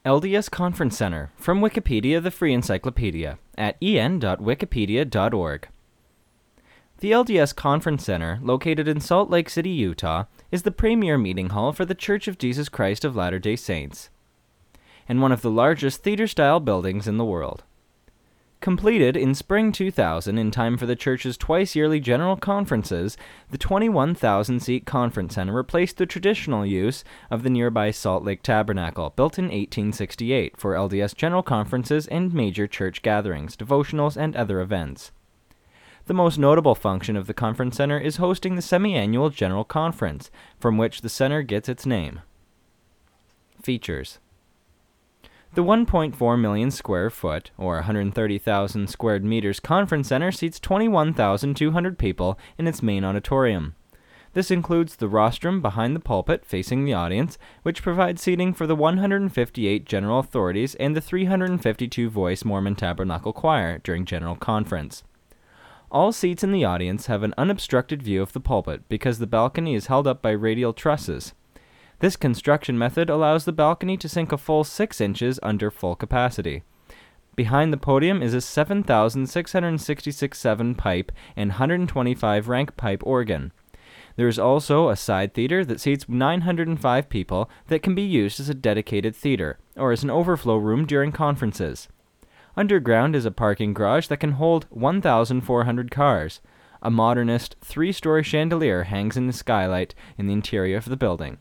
LDS Conference Center, from Wikipedia, the free encyclopedia, at en.wikipedia.org. The LDS Conference Center, located in Salt Lake City, Utah, is the premier meeting hall for the Church of Jesus Christ of Latter-day Saints, and one of the largest theater-style buildings in the world. Completed in spring 2000 in time for the church's twice-yearly general conferences, the 21,000-seat conference center replaced the traditional use of the nearby Salt Lake Tabernacle, built in 1868 for LDS general conferences and major church gatherings, devotionals, and other events. The most notable function of the conference center is hosting the semi-annual general conference, from which the center gets its name. Features: the 1.4 million square foot, or 130,000 square meters conference center seats 21,200 people in its main auditorium. This includes the rostrum behind the pulpit facing the audience, which provides seating for the 158 general authorities and the 352-voice Mormon Tabernacle Choir during General Conference. All seats in the audience have an unobstructed view of the pulpit because the balcony is held up by radial trusses. This construction method allows the balcony to sink a full 6 inches under full capacity. Behind the podium is a 7,666 7-pipe and 125 rank pipe organ. There is also a side theater that seats 905 people that can be used as a dedicated theater, or as an overflow room during conferences. Underground is a parking garage that can hold 1,400 cars. A modernist 3-story chandelier hangs in the skylight in the interior of the building.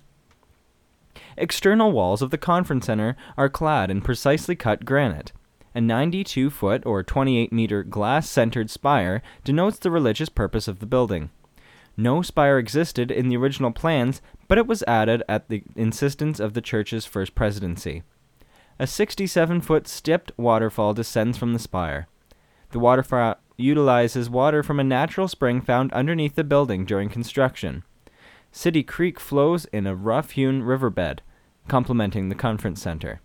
External walls of the conference center are clad in precisely cut granite. A 92-foot or 28-meter glass-centered spire denotes the religious purpose of the building. No spire existed in the original plans, but it was added at the insistence of the church's first presidency. A 67-foot stepped waterfall descends from the spire. The waterfall utilizes water from a natural spring found underneath the building during construction. City Creek flows in a rough-hewn riverbed, complementing the conference center.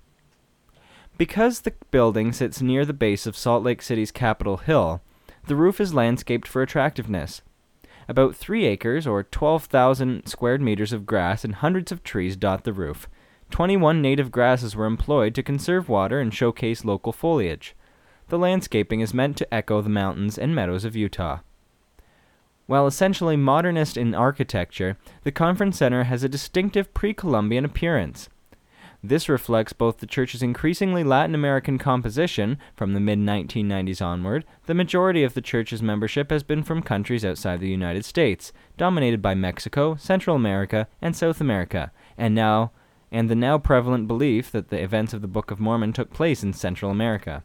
Because the building sits near the base of Salt Lake City's Capitol Hill, the roof is landscaped for attractiveness. About 3 acres, or 12,000 square meters of grass and hundreds of trees dot the roof. 21 native grasses were employed to conserve water and showcase local foliage. The landscaping is meant to echo the mountains and meadows of Utah. While essentially modernist in architecture, the conference center has a distinctive pre-Columbian appearance. This reflects both the church's increasingly Latin American composition. From the mid-1990s onward, the majority of the church's membership has been from countries outside the United States, dominated by Mexico, Central America, and South America, and the now prevalent belief that the events of the Book of Mormon took place in Central America.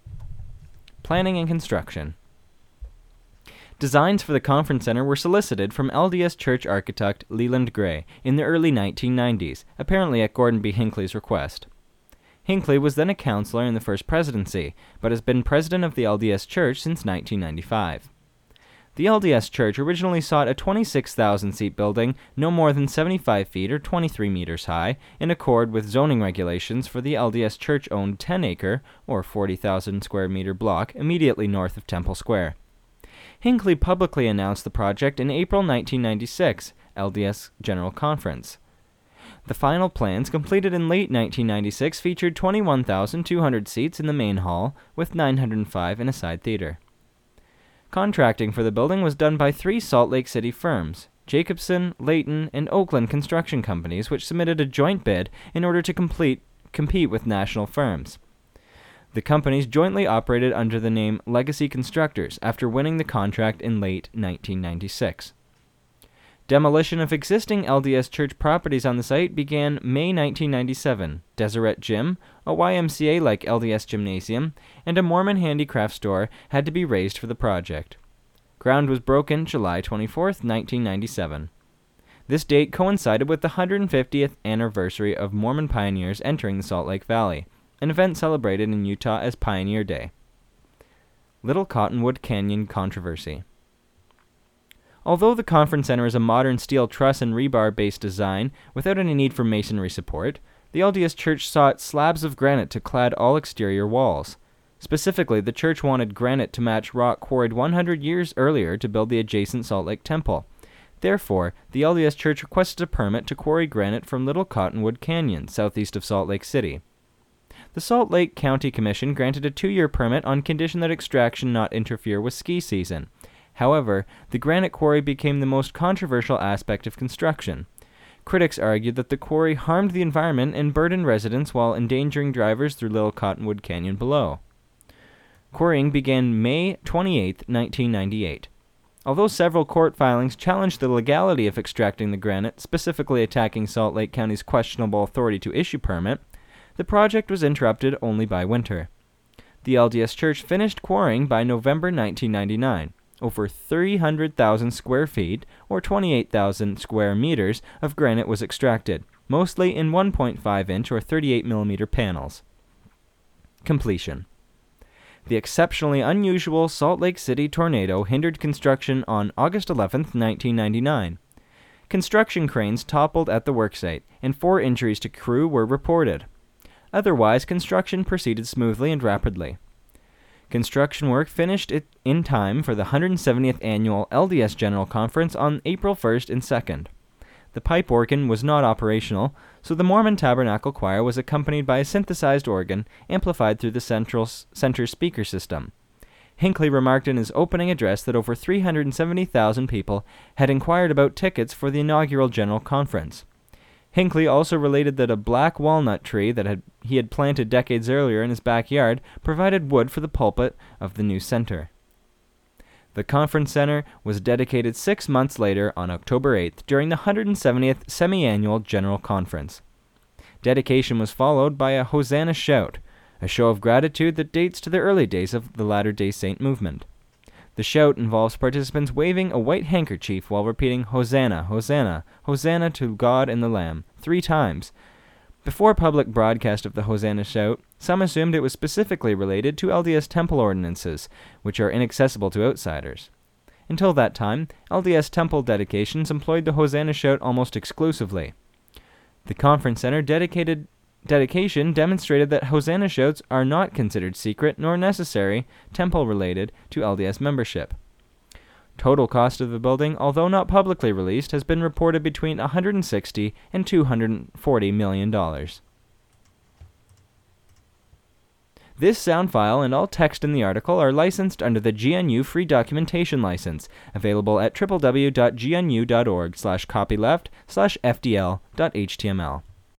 Planning and construction. Designs for the conference center were solicited from LDS church architect Leland Gray in the early 1990s, apparently at Gordon B. Hinckley's request. Hinckley was then a counselor in the first presidency, but has been president of the LDS Church since 1995. The LDS Church originally sought a 26,000-seat building no more than 75 feet or 23 meters high, in accord with zoning regulations for the LDS Church-owned 10-acre or 40,000 square meter block immediately north of Temple Square. Hinckley publicly announced the project in April 1996 LDS General Conference. The final plans, completed in late 1996, featured 21,200 seats in the main hall, with 905 in a side theater. Contracting for the building was done by 3 Salt Lake City firms, Jacobson, Layton, and Oakland construction companies, which submitted a joint bid in order to compete with national firms. The companies jointly operated under the name Legacy Constructors after winning the contract in late 1996. Demolition of existing LDS church properties on the site began May 1997. Deseret Gym, a YMCA-like LDS gymnasium, and a Mormon handicraft store had to be razed for the project. Ground was broken July 24, 1997. This date coincided with the 150th anniversary of Mormon pioneers entering the Salt Lake Valley, an event celebrated in Utah as Pioneer Day. Little Cottonwood Canyon controversy. Although the conference center is a modern steel truss and rebar-based design without any need for masonry support, the LDS Church sought slabs of granite to clad all exterior walls. Specifically, the church wanted granite to match rock quarried 100 years earlier to build the adjacent Salt Lake Temple. Therefore, the LDS Church requested a permit to quarry granite from Little Cottonwood Canyon, southeast of Salt Lake City. the Salt Lake County Commission granted a 2-year permit on condition that extraction not interfere with ski season. However, the granite quarry became the most controversial aspect of construction. Critics argued that the quarry harmed the environment and burdened residents while endangering drivers through Little Cottonwood Canyon below. Quarrying began May 28, 1998. Although several court filings challenged the legality of extracting the granite, specifically attacking Salt Lake County's questionable authority to issue permit, the project was interrupted only by winter. The LDS Church finished quarrying by November 1999. Over 300,000 square feet, or 28,000 square meters, of granite was extracted, mostly in 1.5-inch or 38mm panels. Completion. The exceptionally unusual Salt Lake City tornado hindered construction on August 11, 1999. Construction cranes toppled at the worksite, and 4 injuries to crew were reported. Otherwise, construction proceeded smoothly and rapidly. Construction work finished in time for the 170th Annual LDS General Conference on April 1st and 2nd. The pipe organ was not operational, so the Mormon Tabernacle Choir was accompanied by a synthesized organ amplified through the center speaker system. Hinckley remarked in his opening address that over 370,000 people had inquired about tickets for the inaugural General Conference. Hinckley also related that a black walnut tree that he had planted decades earlier in his backyard provided wood for the pulpit of the new center. The conference center was dedicated 6 months later on October 8th during the 170th Semi-Annual General Conference. Dedication was followed by a Hosanna Shout, a show of gratitude that dates to the early days of the Latter-day Saint movement. The shout involves participants waving a white handkerchief while repeating Hosanna, Hosanna, Hosanna to God and the Lamb 3 times. Before public broadcast of the Hosanna Shout, some assumed it was specifically related to LDS temple ordinances, which are inaccessible to outsiders. Until that time, LDS temple dedications employed the Hosanna Shout almost exclusively. The conference center dedication demonstrated that Hosanna Shouts are not considered secret nor necessary temple-related to LDS membership. Total cost of the building, although not publicly released, has been reported between $160 and $240 million. This sound file and all text in the article are licensed under the GNU Free Documentation License, available at www.gnu.org/copyleft/fdl.html.